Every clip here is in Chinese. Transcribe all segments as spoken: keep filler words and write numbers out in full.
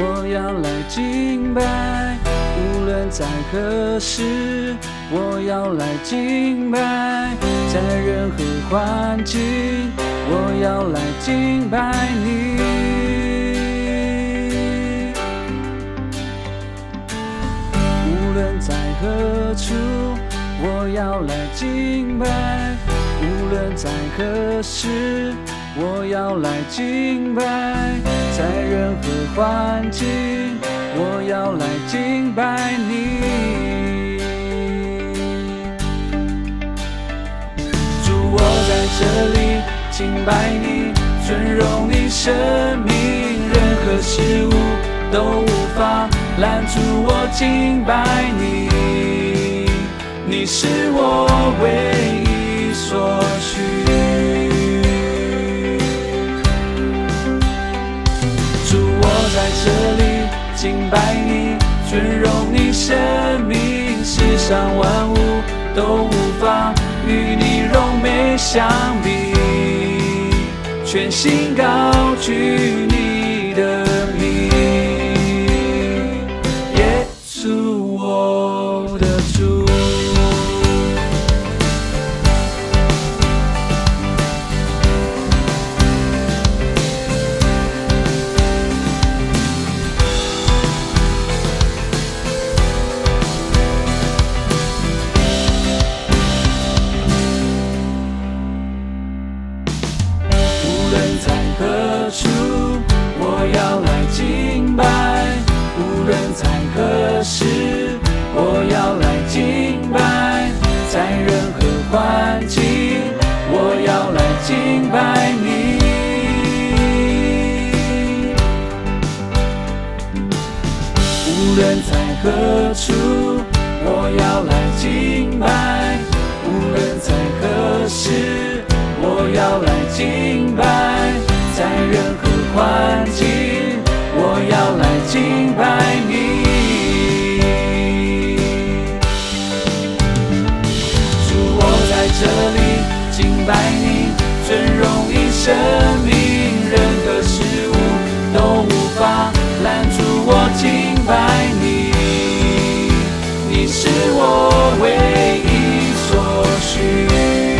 我要来敬拜，无论在何时，我要来敬拜，在任何环境，我要来敬拜你。无论在何处，我要来敬拜，无论在何时，我要来敬拜，在任何环境，我要来敬拜你。主，我在这里敬拜你，尊荣你生命，任何事物都无法拦住我敬拜你。你是我唯一所需。在这里敬拜你，尊荣你生命，世上万物都无法与你荣美相比，全心高举你的名，耶稣我的主。何处我要来敬拜，无论在何时，我要来敬拜，在任何环境，我要来敬拜你。无论在何处，我要来敬拜，无论在何时，我要来敬拜，在任何环境，我要来敬拜你。主，我在这里敬拜你，尊荣你生命，任何事物都无法拦住我敬拜你。你是我唯一所需。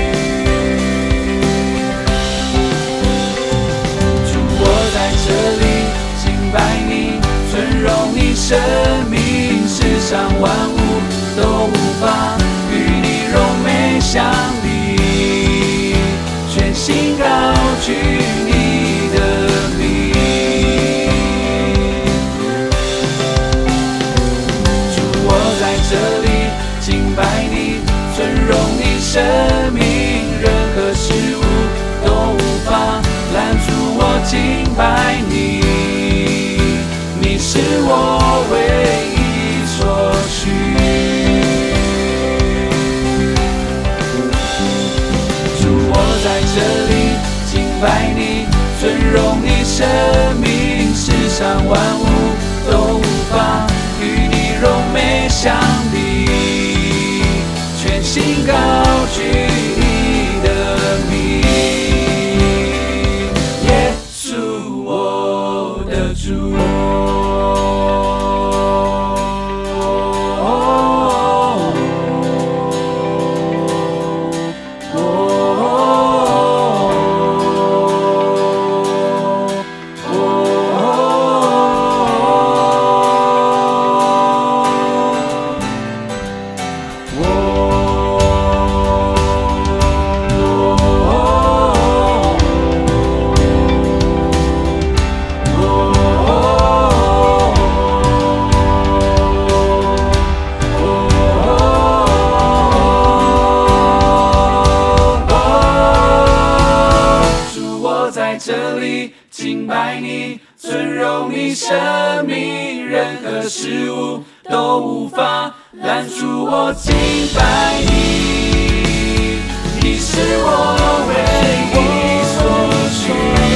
这里敬拜你，尊荣你生命，世上万物都无法与你荣美相比，全心高举你的名。主，我在这里敬拜你，尊荣你生命，任何事物都无法拦住我敬拜你，你是我唯一所需。主，我在这里敬拜你，尊荣你生命，世上万物都无法与你荣美相比，全心高举你的名。主，这里敬拜你，尊荣你生命，任何事物都无法拦住我敬拜你，你是我唯一所需。